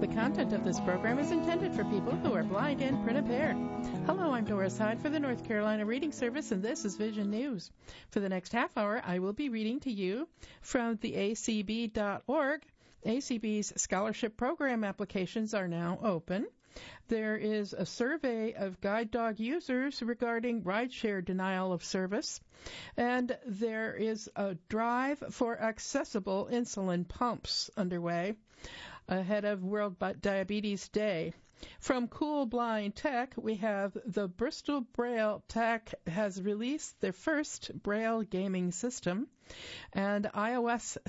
content of this program is intended for people who are blind and print impaired. Hello, I'm Doris Hyde for the North Carolina Reading Service, and this is Vision News. For the next half hour, I will be reading to you from the acb.org. ACB's scholarship program applications are now open. There is a survey of guide dog users regarding rideshare denial of service, and there is a drive for accessible insulin pumps underway ahead of World Diabetes Day. From Cool Blind Tech, we have the Bristol Braille Tech has released their first Braille gaming system, and iOS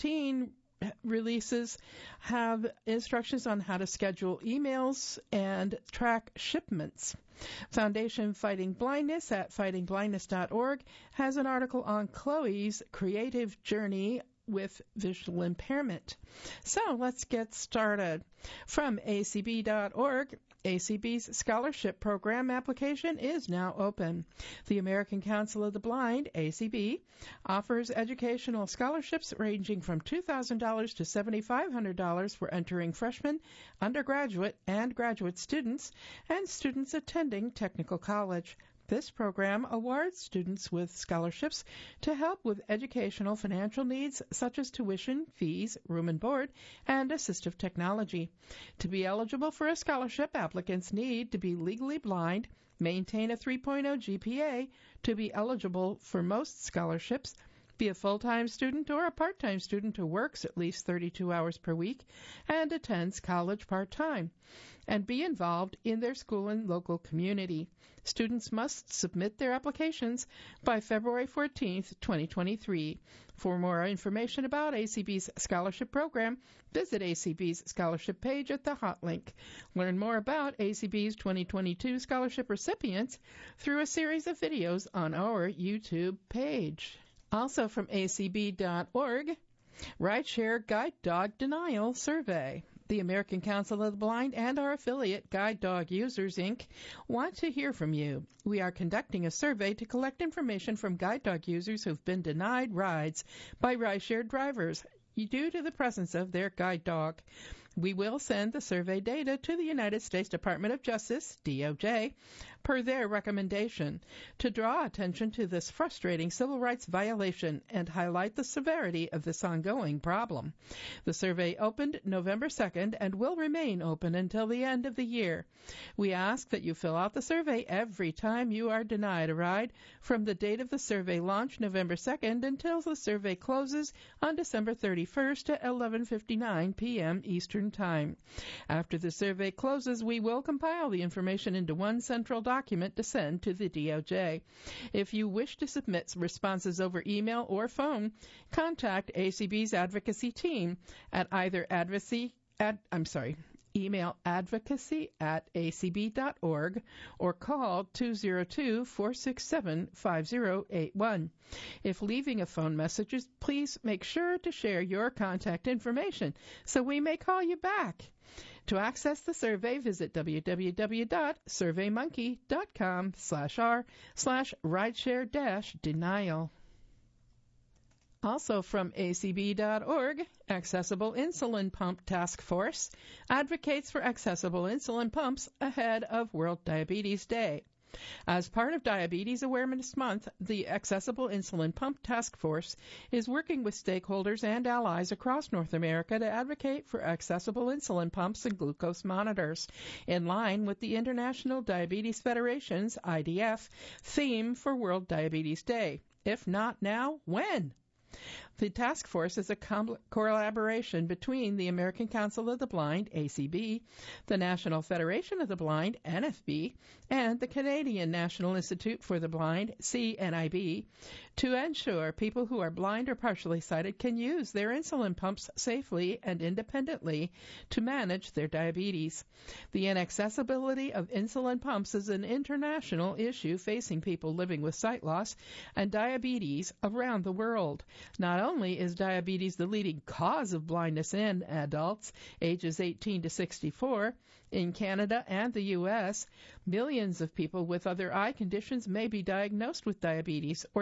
16 releases have instructions on how to schedule emails and track shipments. Foundation Fighting Blindness at fightingblindness.org has an article on Chloe's creative journey with visual impairment. So let's get started. From acb.org, ACB's scholarship program application is now open. The American Council of the Blind, ACB, offers educational scholarships ranging from $2,000 to $7,500 for entering freshman, undergraduate, and graduate students, and students attending technical college. This program awards students with scholarships to help with educational financial needs such as tuition, fees, room and board, and assistive technology. To be eligible for a scholarship, applicants need to be legally blind, maintain a 3.0 GPA to be eligible for most scholarships, be a full-time student or a part-time student who works at least 32 hours per week and attends college part-time, and be involved in their school and local community. Students must submit their applications by February 14th, 2023. For more information about ACB's scholarship program, visit ACB's scholarship page at the hot link. Learn more about ACB's 2022 scholarship recipients through a series of videos on our YouTube page. Also from acb.org, Rideshare Guide Dog Denial Survey. The American Council of the Blind and our affiliate, Guide Dog Users, Inc., want to hear from you. We are conducting a survey to collect information from guide dog users who've been denied rides by rideshare drivers due to the presence of their guide dog. We will send the survey data to the United States Department of Justice, DOJ, per their recommendation, to draw attention to this frustrating civil rights violation and highlight the severity of this ongoing problem. The survey opened November 2nd and will remain open until the end of the year. We ask that you fill out the survey every time you are denied a ride from the date of the survey launch, November 2nd, until the survey closes on December 31st at 11:59 p.m. Eastern Time. After the survey closes, we will compile the information into one central document to send to the DOJ. If you wish to submit responses over email or phone, contact ACB's advocacy team at either email advocacy@acb.org or call 202-467-5081. If leaving a phone message, please make sure to share your contact information so we may call you back. To access the survey, visit www.surveymonkey.com/r/rideshare-denial. Also from acb.org, Accessible Insulin Pump Task Force advocates for accessible insulin pumps ahead of World Diabetes Day. As part of Diabetes Awareness Month, the Accessible Insulin Pump Task Force is working with stakeholders and allies across North America to advocate for accessible insulin pumps and glucose monitors, in line with the International Diabetes Federation's, IDF, theme for World Diabetes Day. If not now, when? The task force is a collaboration between the American Council of the Blind, ACB, the National Federation of the Blind, NFB, and the Canadian National Institute for the Blind, CNIB, to ensure people who are blind or partially sighted can use their insulin pumps safely and independently to manage their diabetes. The inaccessibility of insulin pumps is an international issue facing people living with sight loss and diabetes around the world. Not only is diabetes the leading cause of blindness in adults ages 18 to 64, in Canada and the U.S., millions of people with other eye conditions may be diagnosed with diabetes or serve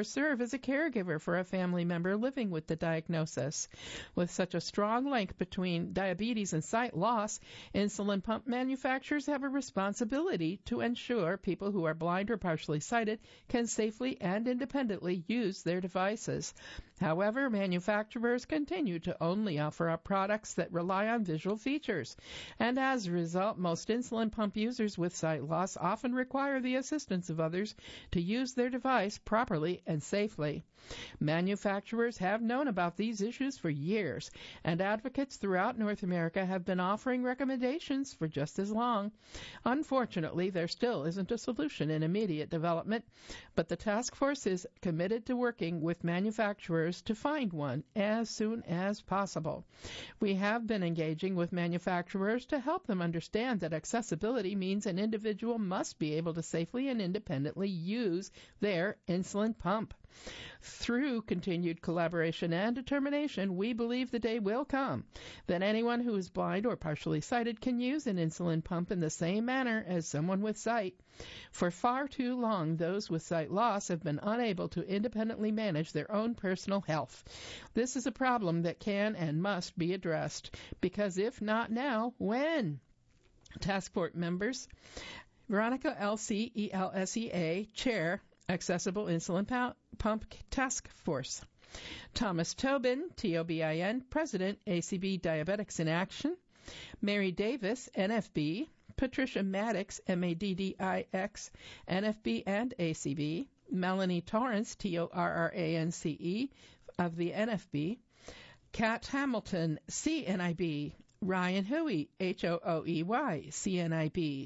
as a caregiver for a family member living with the diagnosis. With such a strong link between diabetes and sight loss, insulin pump manufacturers have a responsibility to ensure people who are blind or partially sighted can safely and independently use their devices. However, manufacturers continue to only offer up products that rely on visual features, and as a result, most insulin pump users with sight loss often require the assistance of others to use their device properly and safely. Manufacturers have known about these issues for years, and advocates throughout North America have been offering recommendations for just as long. Unfortunately, there still isn't a solution in immediate development, but the task force is committed to working with manufacturers to find one as soon as possible. We have been engaging with manufacturers to help them understand that accessibility means an individual must be able to safely and independently use their insulin pump. Through continued collaboration and determination, we believe the day will come that anyone who is blind or partially sighted can use an insulin pump in the same manner as someone with sight. For far too long, those with sight loss have been unable to independently manage their own personal health. This is a problem that can and must be addressed, because if not now, when? Task Force members, Veronica L.C.E.L.S.E.A., Chair, Accessible Insulin Pump Task Force. Thomas Tobin, T-O-B-I-N, President, ACB Diabetics in Action. Mary Davis, NFB. Patricia Maddox, M-A-D-D-I-X, NFB and ACB. Melanie Torrance, T-O-R-R-A-N-C-E, of the NFB. Kat Hamilton, CNIB. Ryan Huey, H-O-O-E-Y, CNIB.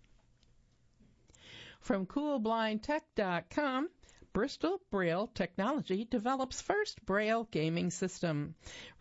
From CoolBlindTech.com, Bristol Braille Technology develops first Braille gaming system.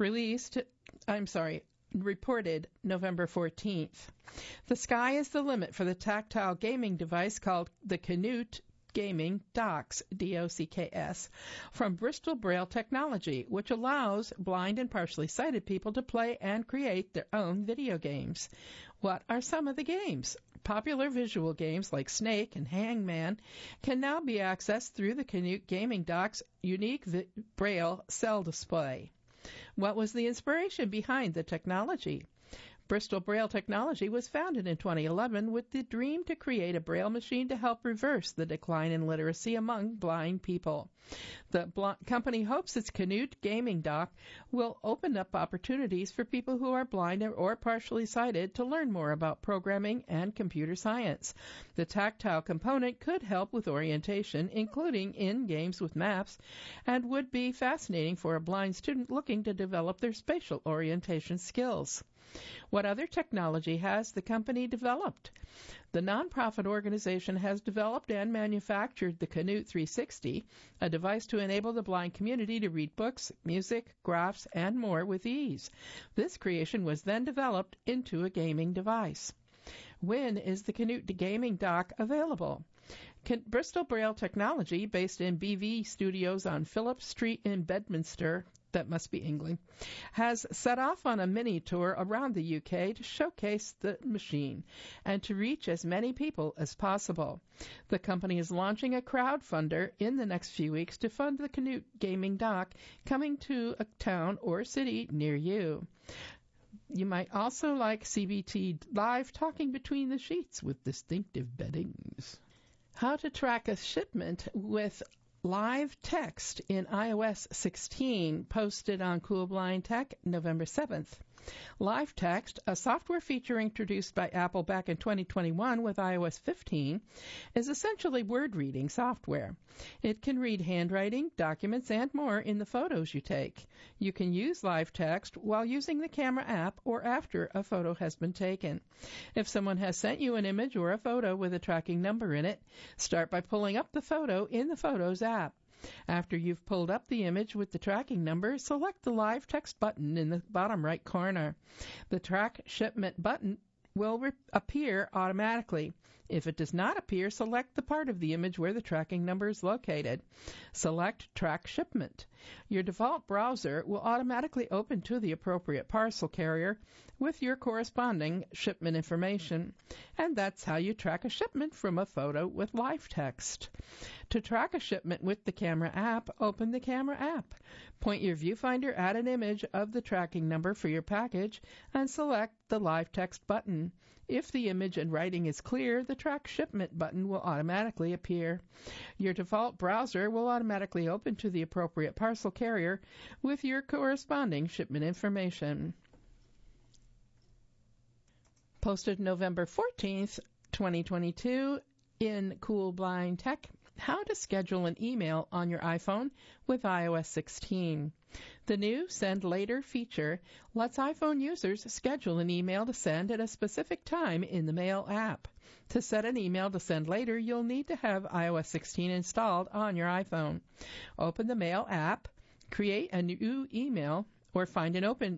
Reported November 14th. The sky is the limit for the tactile gaming device called the Canute Gaming Docks, D-O-C-K-S, from Bristol Braille Technology, which allows blind and partially sighted people to play and create their own video games. What are some of the games? Popular visual games like Snake and Hangman can now be accessed through the Canute Gaming Dock's unique Braille cell display. What was the inspiration behind the technology? Bristol Braille Technology was founded in 2011 with the dream to create a Braille machine to help reverse the decline in literacy among blind people. The company hopes its Canute Gaming Dock will open up opportunities for people who are blind or partially sighted to learn more about programming and computer science. The tactile component could help with orientation, including in games with maps, and would be fascinating for a blind student looking to develop their spatial orientation skills. What other technology has the company developed? The nonprofit organization has developed and manufactured the Canute 360, a device to enable the blind community to read books, music, graphs, and more with ease. This creation was then developed into a gaming device. When is the Canute Gaming Dock available? Bristol Braille Technology, based in BV Studios on Phillips Street in Bedminster, that must be England, has set off on a mini tour around the UK to showcase the machine and to reach as many people as possible. The company is launching a crowdfunder in the next few weeks to fund the Canute Gaming Dock coming to a town or city near you. You might also like CBT Live Talking Between the Sheets with distinctive beddings. How to track a shipment with live text in iOS 16, posted on Cool Blind Tech, November 7th. Live Text, a software feature introduced by Apple back in 2021 with iOS 15, is essentially word-reading software. It can read handwriting, documents, and more in the photos you take. You can use Live Text while using the camera app or after a photo has been taken. If someone has sent you an image or a photo with a tracking number in it, start by pulling up the photo in the Photos app. After you've pulled up the image with the tracking number, select the Live Text button in the bottom right corner. The Track Shipment button will appear automatically. If it does not appear, select the part of the image where the tracking number is located. Select Track Shipment. Your default browser will automatically open to the appropriate parcel carrier with your corresponding shipment information. And that's how you track a shipment from a photo with live text. To track a shipment with the Camera app, open the Camera app. Point your viewfinder at an image of the tracking number for your package and select the live text button. If the image and writing is clear, the Track Shipment button will automatically appear. Your default browser will automatically open to the appropriate parcel carrier with your corresponding shipment information. Posted November 14th, 2022 in Cool Blind Tech, how to schedule an email on your iPhone with iOS 16. The new Send Later feature lets iPhone users schedule an email to send at a specific time in the Mail app. To set an email to send later, you'll need to have iOS 16 installed on your iPhone. Open the Mail app, create a new email, or find and open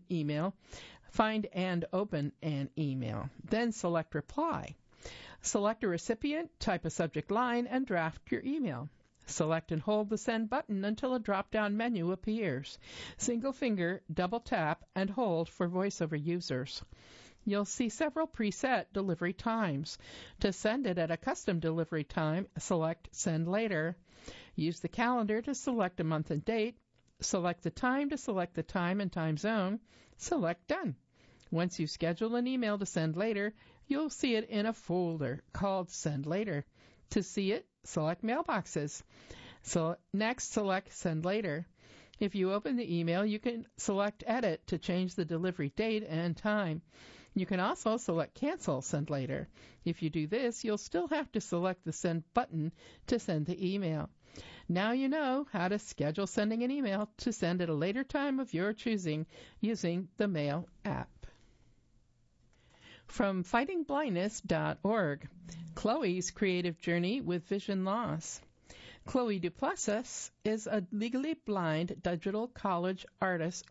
an email. Then select Reply. Select a recipient, type a subject line, and draft your email. Select and hold the Send button until a drop-down menu appears. Single finger, double tap, and hold for VoiceOver users. You'll see several preset delivery times. To send it at a custom delivery time, select Send Later. Use the calendar to select a month and date. Select the time to select the time and time zone. Select Done. Once you schedule an email to send later, you'll see it in a folder called Send Later. To see it, select Mailboxes. So next, select Send Later. If you open the email, you can select Edit to change the delivery date and time. You can also select Cancel Send Later. If you do this, you'll still have to select the Send button to send the email. Now you know how to schedule sending an email to send at a later time of your choosing using the Mail app. From fightingblindness.org, Chloe's creative journey with vision loss. Chloe Duplessis is a legally blind digital collage artist,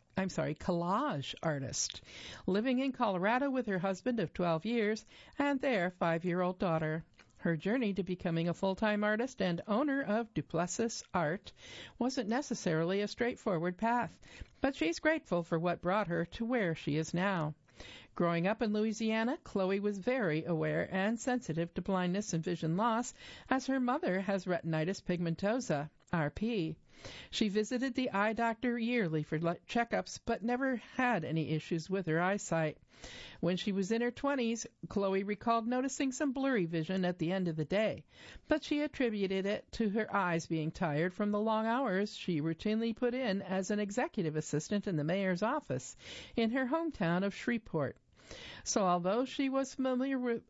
living in Colorado with her husband of 12 years and their 5-year-old daughter. Her journey to becoming a full-time artist and owner of Duplessis Art wasn't necessarily a straightforward path, but she's grateful for what brought her to where she is now. Growing up in Louisiana, Chloe was very aware and sensitive to blindness and vision loss, as her mother has retinitis pigmentosa, RP. She visited the eye doctor yearly for checkups, but never had any issues with her eyesight. When she was in her 20s, Chloe recalled noticing some blurry vision at the end of the day, but she attributed it to her eyes being tired from the long hours she routinely put in as an executive assistant in the mayor's office in her hometown of Shreveport. So although she was familiar with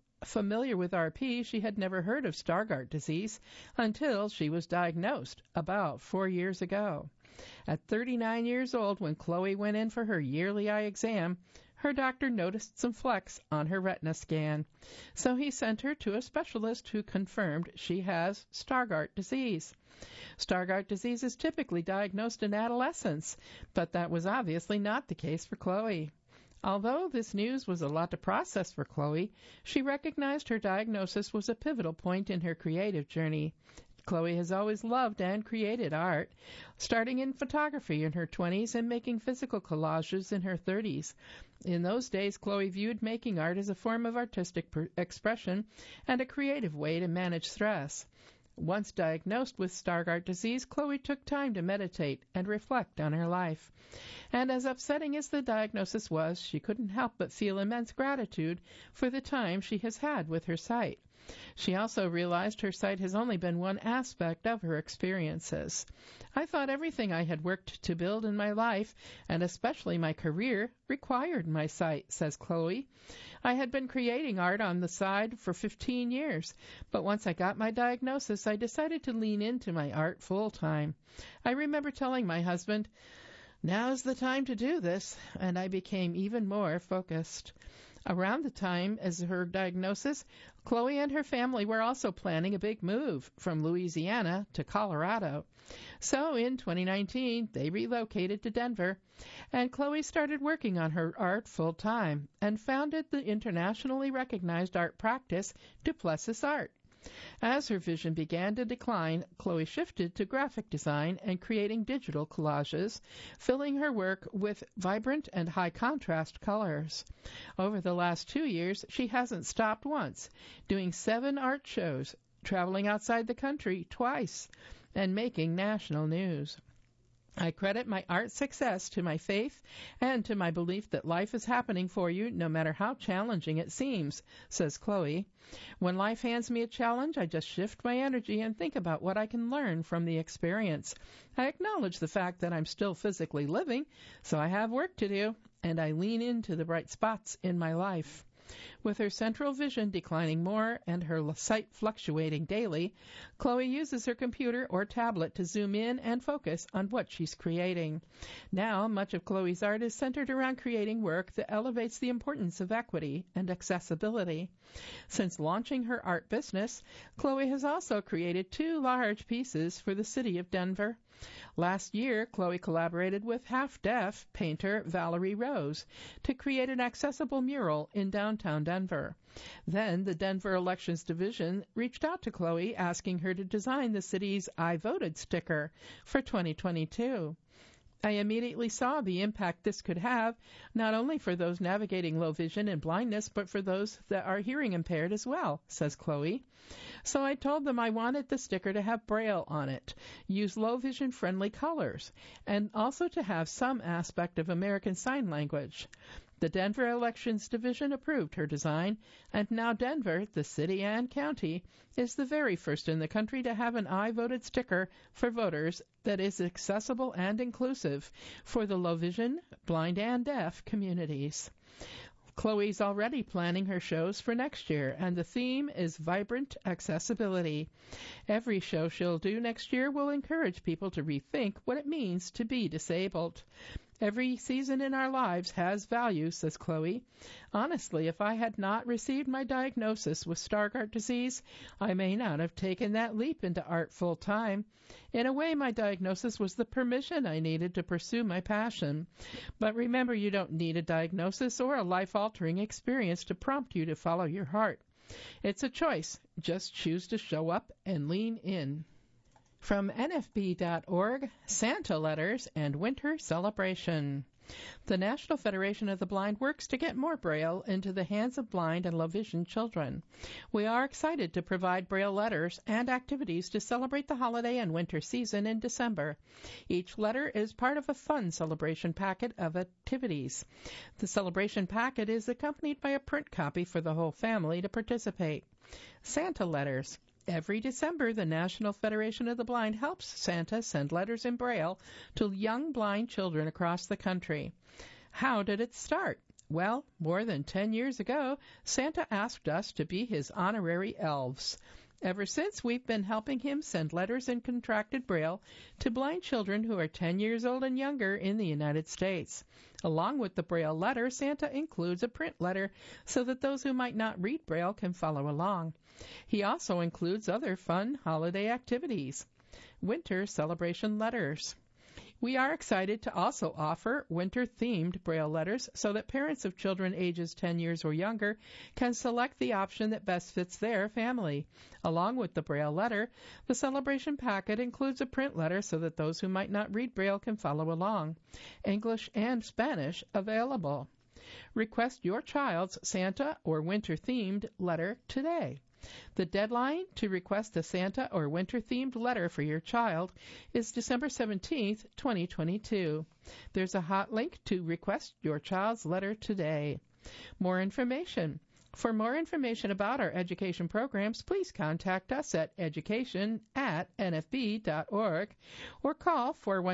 RP, she had never heard of Stargardt disease until she was diagnosed about 4 years ago. At 39 years old, when Chloe went in for her yearly eye exam, her doctor noticed some flecks on her retina scan. So he sent her to a specialist who confirmed she has Stargardt disease. Stargardt disease is typically diagnosed in adolescence, but that was obviously not the case for Chloe. Although this news was a lot to process for Chloe, she recognized her diagnosis was a pivotal point in her creative journey. Chloe has always loved and created art, starting in photography in her 20s and making physical collages in her 30s. In those days, Chloe viewed making art as a form of artistic expression and a creative way to manage stress. Once diagnosed with Stargardt disease, Chloe took time to meditate and reflect on her life. And as upsetting as the diagnosis was, she couldn't help but feel immense gratitude for the time she has had with her sight. She also realized her sight has only been one aspect of her experiences. I thought everything I had worked to build in my life, and especially my career, required my sight, says Chloe. I had been creating art on the side for 15 years, but once I got my diagnosis, I decided to lean into my art full time. I remember telling my husband, "Now's the time to do this," and I became even more focused. Around the time as her diagnosis, Chloe and her family were also planning a big move from Louisiana to Colorado. So in 2019, they relocated to Denver, and Chloe started working on her art full-time and founded the internationally recognized art practice, Duplessis Art. As her vision began to decline, Chloe shifted to graphic design and creating digital collages, filling her work with vibrant and high-contrast colors. Over the last 2 years, she hasn't stopped once, doing 7 art shows, traveling outside the country twice, and making national news. I credit my art success to my faith and to my belief that life is happening for you no matter how challenging it seems, says Chloe. When life hands me a challenge, I just shift my energy and think about what I can learn from the experience. I acknowledge the fact that I'm still physically living, so I have work to do, and I lean into the bright spots in my life. With her central vision declining more and her sight fluctuating daily, Chloe uses her computer or tablet to zoom in and focus on what she's creating. Now, much of Chloe's art is centered around creating work that elevates the importance of equity and accessibility. Since launching her art business, Chloe has also created 2 large pieces for the city of Denver. Last year, Chloe collaborated with half-deaf painter Valerie Rose to create an accessible mural in downtown Denver. Then the Denver Elections Division reached out to Chloe asking her to design the city's I Voted sticker for 2022. I immediately saw the impact this could have, not only for those navigating low vision and blindness, but for those that are hearing impaired as well, says Chloe. So I told them I wanted the sticker to have Braille on it, use low vision friendly colors, and also to have some aspect of American Sign Language. The Denver Elections Division approved her design, and now Denver, the city and county, is the very first in the country to have an I Voted sticker for voters that is accessible and inclusive for the low vision, blind, and deaf communities. Chloe's already planning her shows for next year, and the theme is vibrant accessibility. Every show she'll do next year will encourage people to rethink what it means to be disabled. Every season in our lives has value, says Chloe. Honestly, if I had not received my diagnosis with Stargardt disease, I may not have taken that leap into art full time. In a way, my diagnosis was the permission I needed to pursue my passion. But remember, you don't need a diagnosis or a life-altering experience to prompt you to follow your heart. It's a choice. Just choose to show up and lean in. From NFB.org, Santa Letters and Winter Celebration. The National Federation of the Blind works to get more Braille into the hands of blind and low vision children. We are excited to provide Braille letters and activities to celebrate the holiday and winter season in December. Each letter is part of a fun celebration packet of activities. The celebration packet is accompanied by a print copy for the whole family to participate. Santa Letters. Every December, the National Federation of the Blind helps Santa send letters in Braille to young blind children across the country. How did it start? Well, more than 10 years ago, Santa asked us to be his honorary elves. Ever since, we've been helping him send letters in contracted Braille to blind children who are 10 years old and younger in the United States. Along with the Braille letter, Santa includes a print letter so that those who might not read Braille can follow along. He also includes other fun holiday activities. Winter celebration letters. We are excited to also offer winter-themed Braille letters so that parents of children ages 10 years or younger can select the option that best fits their family. Along with the Braille letter, the celebration packet includes a print letter so that those who might not read Braille can follow along. English and Spanish available. Request your child's Santa or winter-themed letter today. The deadline to request a Santa or winter-themed letter for your child is December 17th, 2022. There's a hot link to request your child's letter today. More information. For more information about our education programs, please contact us at education@nfb.org or call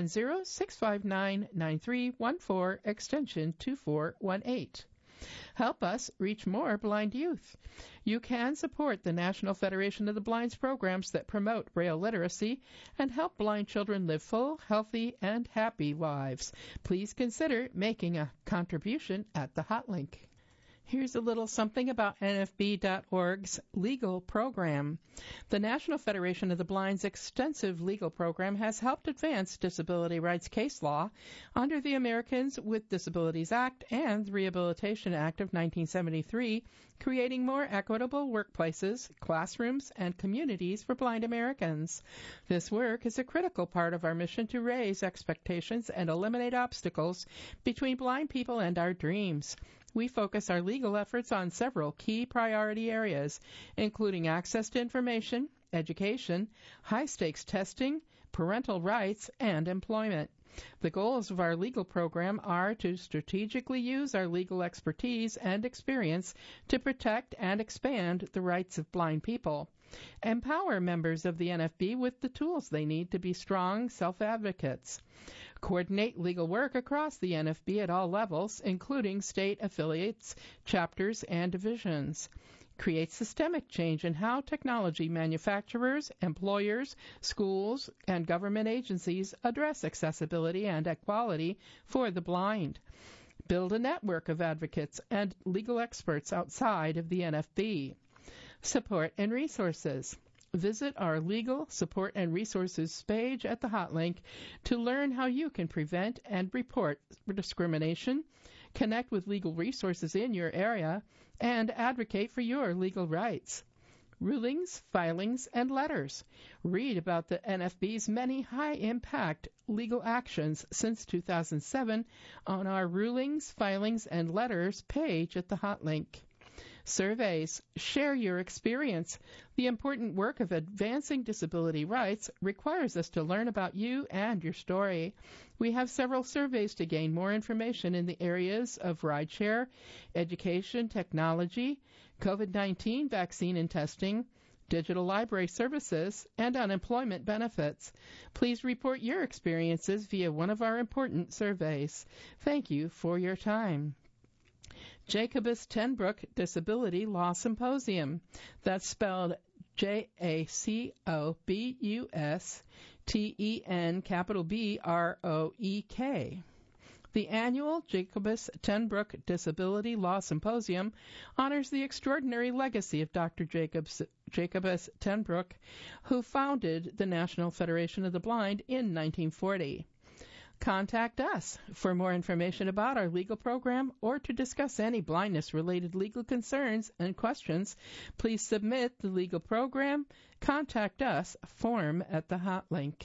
410-659-9314 extension 2418. Help us reach more blind youth. You can support the National Federation of the Blind's programs that promote Braille literacy and help blind children live full, healthy, and happy lives. Please consider making a contribution at the hot link. Here's a little something about NFB.org's legal program. The National Federation of the Blind's extensive legal program has helped advance disability rights case law under the Americans with Disabilities Act and the Rehabilitation Act of 1973, creating more equitable workplaces, classrooms, and communities for blind Americans. This work is a critical part of our mission to raise expectations and eliminate obstacles between blind people and our dreams. We focus our legal efforts on several key priority areas, including access to information, education, high-stakes testing, parental rights, and employment. The goals of our legal program are to strategically use our legal expertise and experience to protect and expand the rights of blind people, empower members of the NFB with the tools they need to be strong self-advocates, coordinate legal work across the NFB at all levels, including state affiliates, chapters, and divisions, create systemic change in how technology manufacturers, employers, schools, and government agencies address accessibility and equality for the blind, build a network of advocates and legal experts outside of the NFB, support and resources. Visit our Legal Support and Resources page at the hot link to learn how you can prevent and report discrimination, connect with legal resources in your area, and advocate for your legal rights. Rulings, filings, and letters. Read about the NFB's many high-impact legal actions since 2007 on our Rulings, Filings, and Letters page at the hot link. Surveys. Share your experience. The important work of advancing disability rights requires us to learn about you and your story. We have several surveys to gain more information in the areas of rideshare, education, technology, COVID-19 vaccine and testing, digital library services, and unemployment benefits. Please report your experiences via one of our important surveys. Thank you for your time. Jacobus Ten Broek Disability Law Symposium. That's spelled JACOBUSTEN The annual Jacobus Ten Broek Disability Law Symposium honors the extraordinary legacy of Dr. Jacobus Ten Broek, who founded the National Federation of the Blind in 1940. Contact us for more information about our legal program or to discuss any blindness-related legal concerns and questions. Please submit the legal program Contact Us form at the hot link.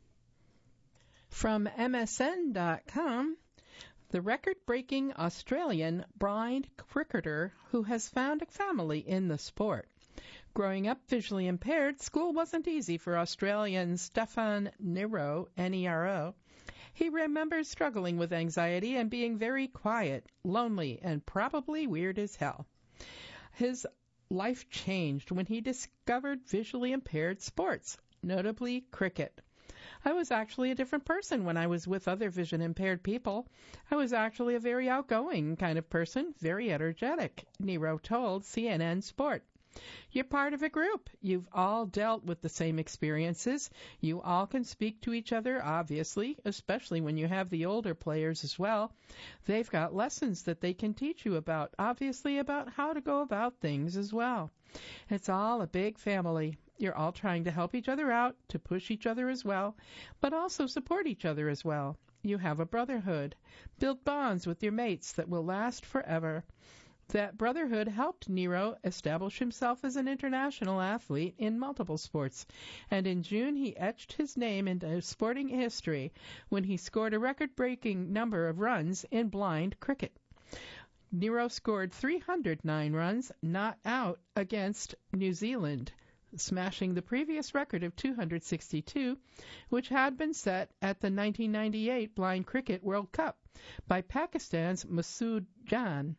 From MSN.com, the record-breaking Australian blind cricketer who has found a family in the sport. Growing up visually impaired, school wasn't easy for Australian Stefan Nero, Nero. He remembers struggling with anxiety and being very quiet, lonely, and probably weird as hell. His life changed when he discovered visually impaired sports, notably cricket. I was actually a different person when I was with other vision-impaired people. I was actually a very outgoing kind of person, very energetic, Nero told CNN Sport. You're part of a group. You've all dealt with the same experiences. You all can speak to each other, obviously, especially when you have the older players as well. They've got lessons that they can teach you about, obviously, about how to go about things as well. It's all a big family. You're all trying to help each other out, to push each other as well, but also support each other as well. You have a brotherhood. Build bonds with your mates that will last forever. That brotherhood helped Nero establish himself as an international athlete in multiple sports, and in June he etched his name into sporting history when he scored a record-breaking number of runs in blind cricket. Nero scored 309 runs, not out, against New Zealand, smashing the previous record of 262, which had been set at the 1998 Blind Cricket World Cup by Pakistan's Masood Jan.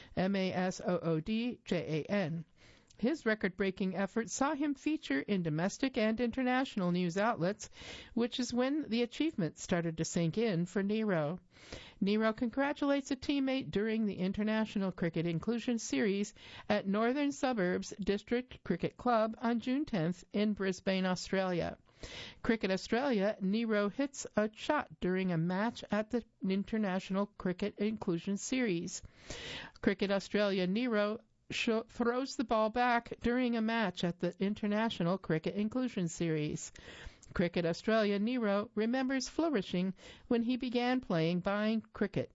Masoodjan. His record-breaking effort saw him feature in domestic and international news outlets, which is when the achievement started to sink in for Nero. Nero congratulates a teammate during the International Cricket Inclusion Series at Northern Suburbs District Cricket Club on June 10th in Brisbane, Australia. Cricket Australia, Nero hits a shot during a match at the International Cricket Inclusion Series. Cricket Australia, Nero throws the ball back during a match at the International Cricket Inclusion Series. Cricket Australia, Nero remembers flourishing when he began playing blind cricket.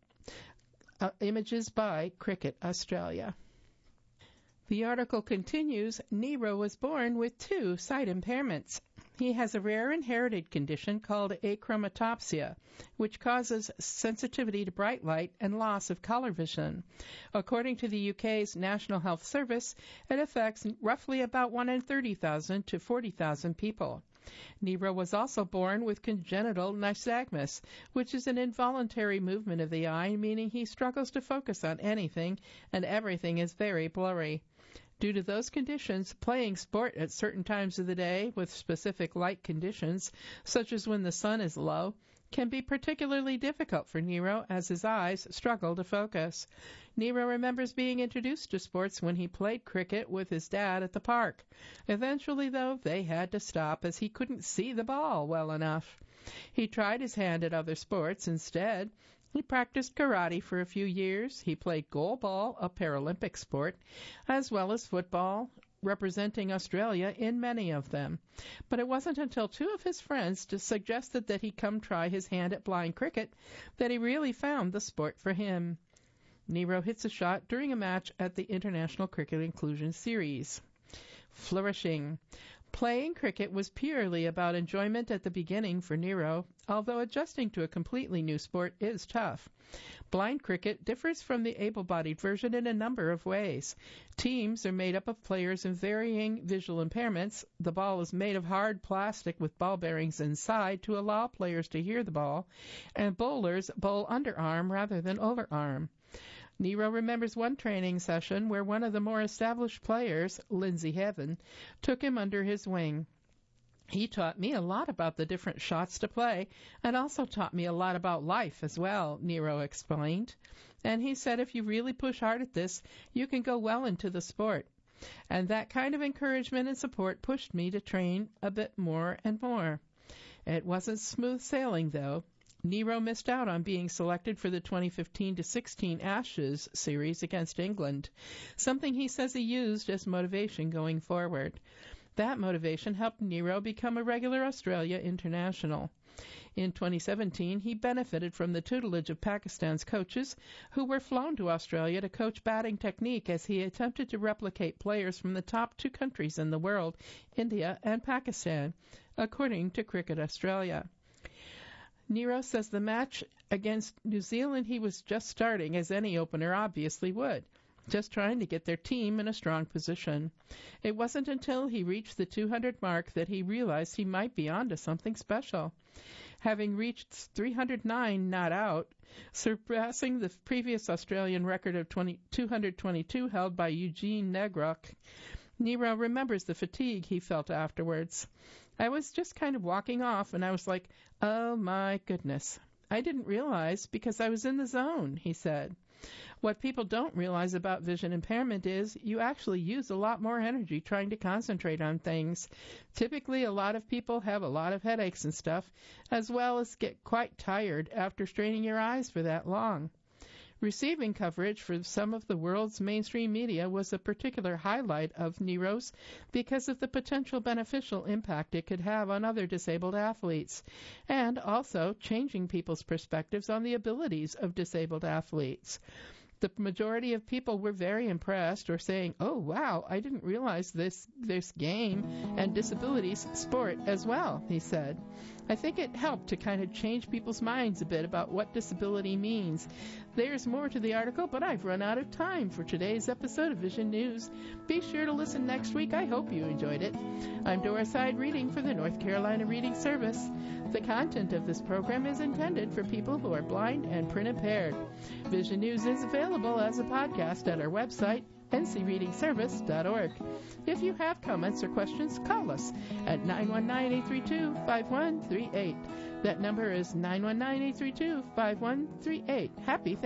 Images by Cricket Australia. The article continues, Nero was born with 2 sight impairments. He has a rare inherited condition called achromatopsia, which causes sensitivity to bright light and loss of color vision. According to the UK's National Health Service, it affects roughly about 1 in 30,000 to 40,000 people. Nero was also born with congenital nystagmus, which is an involuntary movement of the eye, meaning he struggles to focus on anything and everything is very blurry. Due to those conditions, playing sport at certain times of the day with specific light conditions, such as when the sun is low, can be particularly difficult for Nero as his eyes struggle to focus. Nero remembers being introduced to sports when he played cricket with his dad at the park. Eventually, though, they had to stop as he couldn't see the ball well enough. He tried his hand at other sports instead. He practiced karate for a few years. He played goalball, a Paralympic sport, as well as football, representing Australia in many of them. But it wasn't until 2 of his friends suggested that he come try his hand at blind cricket that he really found the sport for him. Nero hits a shot during a match at the International Cricket Inclusion Series. Flourishing. Playing cricket was purely about enjoyment at the beginning for Nero, although adjusting to a completely new sport is tough. Blind cricket differs from the able-bodied version in a number of ways. Teams are made up of players in varying visual impairments. The ball is made of hard plastic with ball bearings inside to allow players to hear the ball, and bowlers bowl underarm rather than overarm. Nero remembers one training session where one of the more established players, Lindsay Heaven, took him under his wing. He taught me a lot about the different shots to play and also taught me a lot about life as well, Nero explained. And he said if you really push hard at this, you can go well into the sport. And that kind of encouragement and support pushed me to train a bit more and more. It wasn't smooth sailing, though. Nero missed out on being selected for the 2015-16 Ashes series against England, something he says he used as motivation going forward. That motivation helped Nero become a regular Australia international. In 2017, he benefited from the tutelage of Pakistan's coaches, who were flown to Australia to coach batting technique as he attempted to replicate players from the top 2 countries in the world, India and Pakistan, according to Cricket Australia. Nero says the match against New Zealand he was just starting, as any opener obviously would, just trying to get their team in a strong position. It wasn't until he reached the 200 mark that he realized he might be onto something special. Having reached 309 not out, surpassing the previous Australian record of 222 held by Eugene Negrock, Nero remembers the fatigue he felt afterwards. I was just kind of walking off, and I was like, oh my goodness. I didn't realize because I was in the zone, he said. What people don't realize about vision impairment is you actually use a lot more energy trying to concentrate on things. Typically, a lot of people have a lot of headaches and stuff, as well as get quite tired after straining your eyes for that long. Receiving coverage for some of the world's mainstream media was a particular highlight of Nero's because of the potential beneficial impact it could have on other disabled athletes, and also changing people's perspectives on the abilities of disabled athletes. The majority of people were very impressed or saying, oh, wow, I didn't realize this game and disabilities sport as well, he said. I think it helped to kind of change people's minds a bit about what disability means. There's more to the article, but I've run out of time for today's episode of Vision News. Be sure to listen next week. I hope you enjoyed it. I'm Doris Hyde reading for the North Carolina Reading Service. The content of this program is intended for people who are blind and print impaired. Vision News is available as a podcast at our website, ncreadingservice.org. If you have comments or questions, call us at 919-832-5138. That number is 919-832-5138. Happy Thanksgiving.